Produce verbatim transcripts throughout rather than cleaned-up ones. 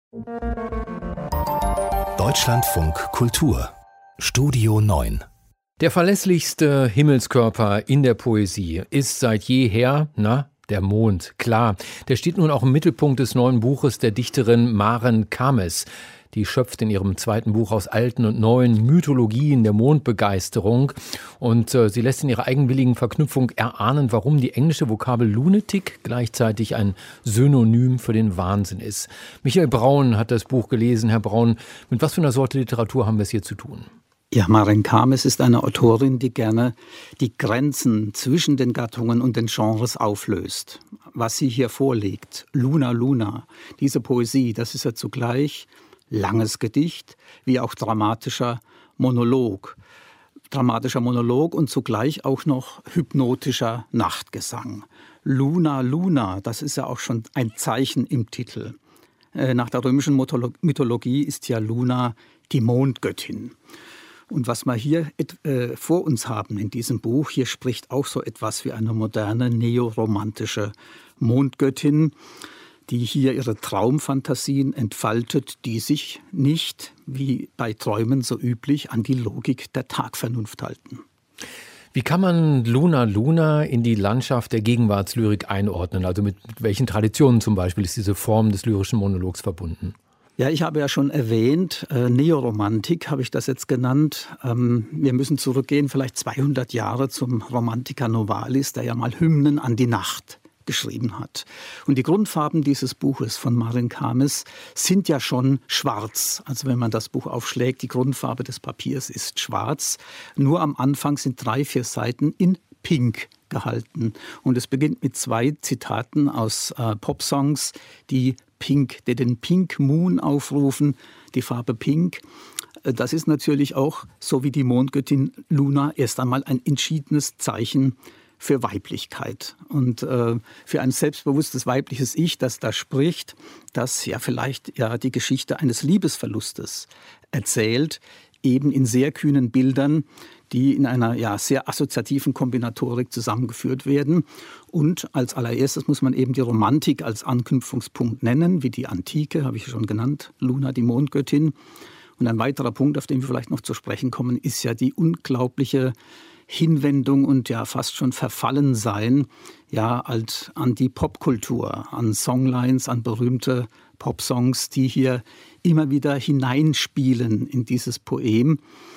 Deutschlandfunk Kultur Studio neun. Der verlässlichste Himmelskörper in der Poesie ist seit jeher, na, der Mond, klar. Der steht nun auch im Mittelpunkt des neuen Buches der Dichterin Maren Kames. Die schöpft in ihrem zweiten Buch aus alten und neuen Mythologien der Mondbegeisterung. Und äh, sie lässt in ihrer eigenwilligen Verknüpfung erahnen, warum die englische Vokabel Lunatic gleichzeitig ein Synonym für den Wahnsinn ist. Michael Braun hat das Buch gelesen. Herr Braun, mit was für einer Sorte Literatur haben wir es hier zu tun? Ja, Maren Kames ist eine Autorin, die gerne die Grenzen zwischen den Gattungen und den Genres auflöst. Was sie hier vorlegt, Luna Luna, diese Poesie, das ist ja zugleich langes Gedicht, wie auch dramatischer Monolog. Dramatischer Monolog und zugleich auch noch hypnotischer Nachtgesang. Luna Luna, das ist ja auch schon ein Zeichen im Titel. Nach der römischen Mythologie ist ja Luna die Mondgöttin. Und was wir hier äh, vor uns haben in diesem Buch, hier spricht auch so etwas wie eine moderne, neoromantische Mondgöttin, die hier ihre Traumfantasien entfaltet, die sich nicht, wie bei Träumen so üblich, an die Logik der Tagvernunft halten. Wie kann man Luna Luna in die Landschaft der Gegenwartslyrik einordnen? Also mit welchen Traditionen zum Beispiel ist diese Form des lyrischen Monologs verbunden? Ja, ich habe ja schon erwähnt, äh, Neoromantik habe ich das jetzt genannt. Ähm, wir müssen zurückgehen, vielleicht zweihundert Jahre zum Romantica Novalis, der ja mal Hymnen an die Nacht geschrieben hat. Und die Grundfarben dieses Buches von Maren Kames sind ja schon schwarz. Also wenn man das Buch aufschlägt, die Grundfarbe des Papiers ist schwarz. Nur am Anfang sind drei, vier Seiten in Pink gehalten. Und es beginnt mit zwei Zitaten aus äh, Popsongs, die Pink, die den Pink Moon aufrufen, die Farbe Pink. Das ist natürlich auch, so wie die Mondgöttin Luna, erst einmal ein entschiedenes Zeichen für Weiblichkeit und äh, für ein selbstbewusstes weibliches Ich, das da spricht, das ja vielleicht ja die Geschichte eines Liebesverlustes erzählt, eben in sehr kühnen Bildern, die in einer ja sehr assoziativen Kombinatorik zusammengeführt werden. Und als allererstes muss man eben die Romantik als Anknüpfungspunkt nennen, wie die Antike, habe ich schon genannt, Luna, die Mondgöttin. Und ein weiterer Punkt, auf den wir vielleicht noch zu sprechen kommen, ist ja die unglaubliche Hinwendung und ja fast schon Verfallensein ja, halt an die Popkultur, an Songlines, an berühmte Popsongs, die hier immer wieder hineinspielen in dieses Poem,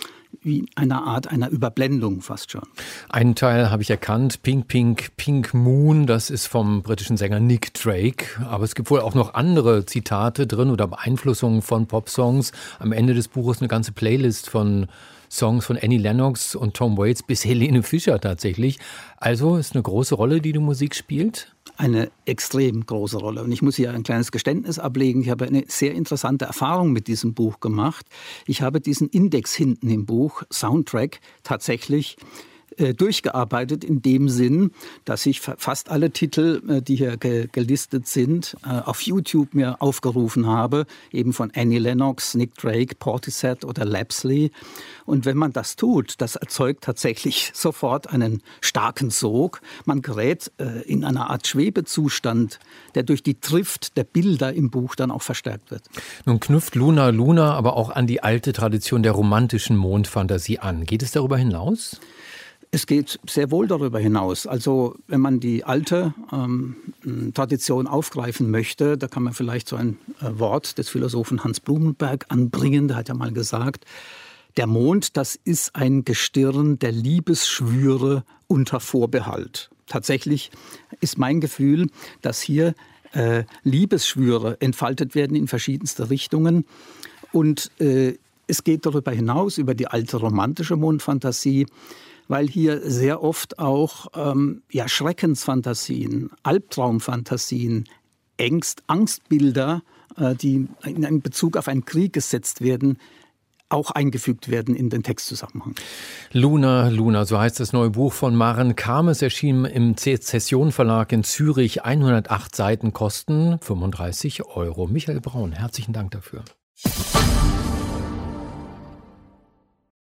wie eine Art einer Überblendung fast schon. Einen Teil habe ich erkannt, Pink, Pink, Pink Moon, das ist vom britischen Sänger Nick Drake. Aber es gibt wohl auch noch andere Zitate drin oder Beeinflussungen von Popsongs. Am Ende des Buches eine ganze Playlist von Songs von Annie Lennox und Tom Waits bis Helene Fischer tatsächlich. Also ist eine große Rolle, die die Musik spielt? Eine extrem große Rolle. Und ich muss hier ein kleines Geständnis ablegen. Ich habe eine sehr interessante Erfahrung mit diesem Buch gemacht. Ich habe diesen Index hinten im Buch, Soundtrack, tatsächlich äh, durchgearbeitet in dem Sinn, dass ich fast alle Titel, äh, die hier ge- gelistet sind, äh, auf YouTube mir aufgerufen habe, eben von Annie Lennox, Nick Drake, Portishead oder Lapsley. Und wenn man das tut, das erzeugt tatsächlich sofort einen starken Sog. Man gerät äh, in eine Art Schwebezustand, der durch die Trift der Bilder im Buch dann auch verstärkt wird. Nun knüpft Luna Luna aber auch an die alte Tradition der romantischen Mondfantasie an. Geht es darüber hinaus? Es geht sehr wohl darüber hinaus. Also wenn man die alte ähm, Tradition aufgreifen möchte, da kann man vielleicht so ein äh, Wort des Philosophen Hans Blumenberg anbringen. Der hat ja mal gesagt, der Mond, das ist ein Gestirn der Liebesschwüre unter Vorbehalt. Tatsächlich ist mein Gefühl, dass hier äh, Liebesschwüre entfaltet werden in verschiedenste Richtungen. Und äh, es geht darüber hinaus, über die alte romantische Mondfantasie, weil hier sehr oft auch ähm, ja, Schreckensfantasien, Albtraumfantasien, Ängst, Angstbilder, äh, die in einem Bezug auf einen Krieg gesetzt werden, auch eingefügt werden in den Textzusammenhang. Luna Luna, so heißt das neue Buch von Maren Kames, erschien im Sezession Verlag in Zürich. hundertacht Seiten kosten fünfunddreißig Euro. Michael Braun, herzlichen Dank dafür.